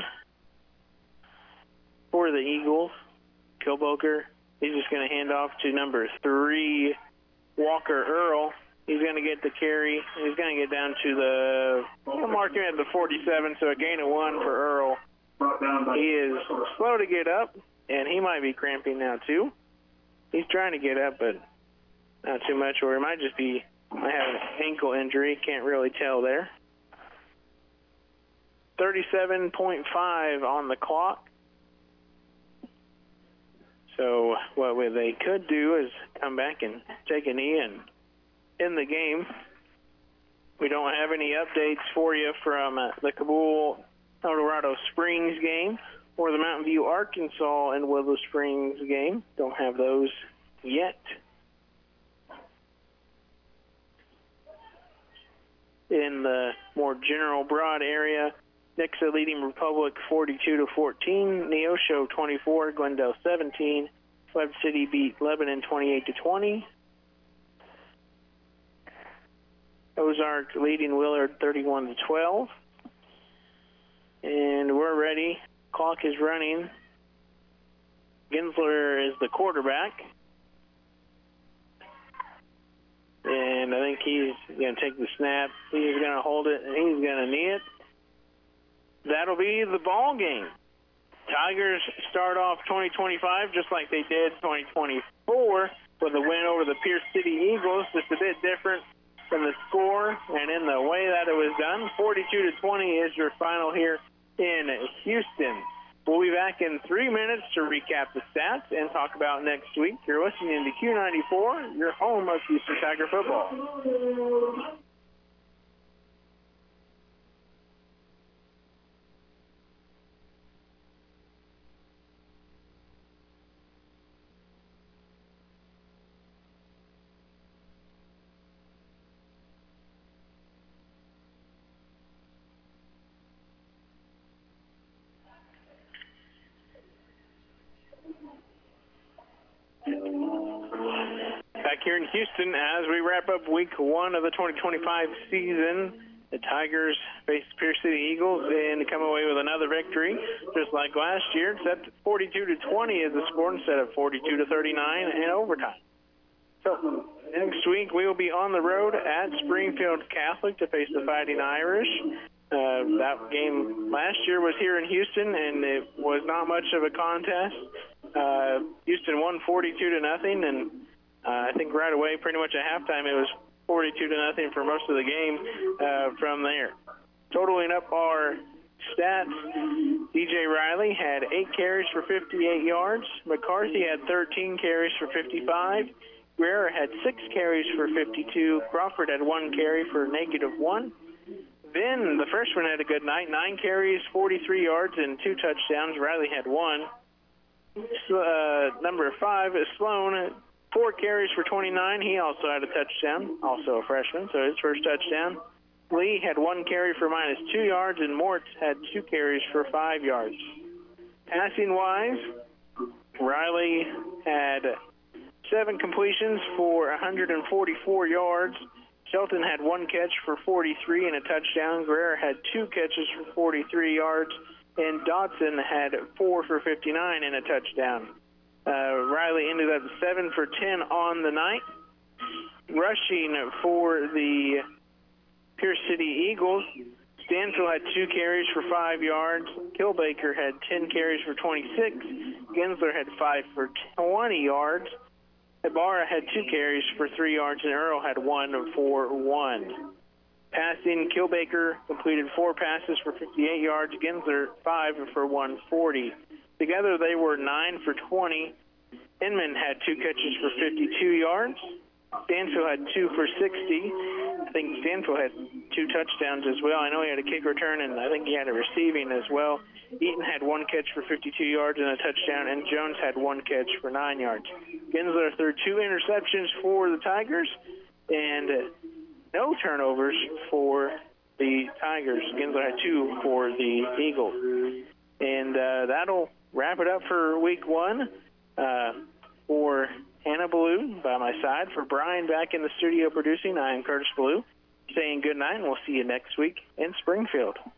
for the Eagles. Kilboker, he's just going to hand off to number 3, Walker Earl. He's going to get the carry. He's going to get down to the, mark him at the 47, so a gain of 1 for Earl. He is slow to get up, and he might be cramping now too. He's trying to get up, but not too much, or he might just be have an ankle injury. Can't really tell there. 37.5 on the clock. So what they could do is come back and take a knee and end the game. We don't have any updates for you from the Cabul Colorado Springs game or the Mountain View Arkansas and Willow Springs game. Don't have those yet. In the more general broad area, Nixa leading Republic 42-14, Neosho 24, Glendale 17, Webb City beat Lebanon 28-20. Ozark leading Willard 31-12. And we're ready. Clock is running. Gensler is the quarterback. And I think he's going to take the snap. He's going to hold it, and he's going to knee it. That'll be the ball game. Tigers start off 2025 just like they did 2024 with a win over the Pierce City Eagles. Just a bit different than the score and in the way that it was done. 42-20 is your final here in Houston. We'll be back in 3 minutes to recap the stats and talk about next week. You're listening to Q94, your home of Houston Tiger football. back here in Houston as we wrap up week 1 of the 2025 season. The Tigers face Pierce City Eagles and come away with another victory, just like last year, except 42-20 is the score instead of 42-39 in overtime. So next week we will be on the road at Springfield Catholic to face the Fighting Irish. That game last year was here in Houston, and it was not much of a contest. Houston won 42-0, and I think right away, pretty much at halftime, it was 42-0 for most of the game from there. Totaling up our stats, DJ Riley had 8 carries for 58 yards. McCarthy had 13 carries for 55. Guerra had 6 carries for 52. Crawford had 1 carry for -1. Ben, the freshman, had a good night. 9 carries, 43 yards, and 2 touchdowns. Riley had 1. Number 5 is Sloan, 4 carries for 29. He also had a touchdown, also a freshman, so his first touchdown. Lee had 1 carry for -2 yards, and Mortz had 2 carries for 5 yards. Passing-wise, Riley had 7 completions for 144 yards. Shelton had 1 catch for 43 and a touchdown. Guerra had 2 catches for 43 yards. And Dodson had 4 for 59 and a touchdown. Riley ended up 7 for 10 on the night. Rushing for the Pierce City Eagles, Stansel had 2 carries for 5 yards. Kilbaker had 10 carries for 26. Gensler had 5 for 20 yards. Ibarra had 2 carries for 3 yards, and Earl had 1 for 1. Passing, Kilbaker completed 4 passes for 58 yards. Gensler 5 for 140. Together they were 9 for 20. Inman had 2 catches for 52 yards. Stansel had 2 for 60. I think Stansel had 2 touchdowns as well. I know he had a kick return, and I think he had a receiving as well. Eaton had 1 catch for 52 yards and a touchdown, and Jones had 1 catch for 9 yards. Gensler threw 2 interceptions for the Tigers, and no turnovers for the Tigers. Gensler had 2 for the Eagles. And that'll wrap it up for week 1. For Hannah Ballou by my side, for Brian back in the studio producing, I am Curtis Ballou, saying good night, and we'll see you next week in Springfield.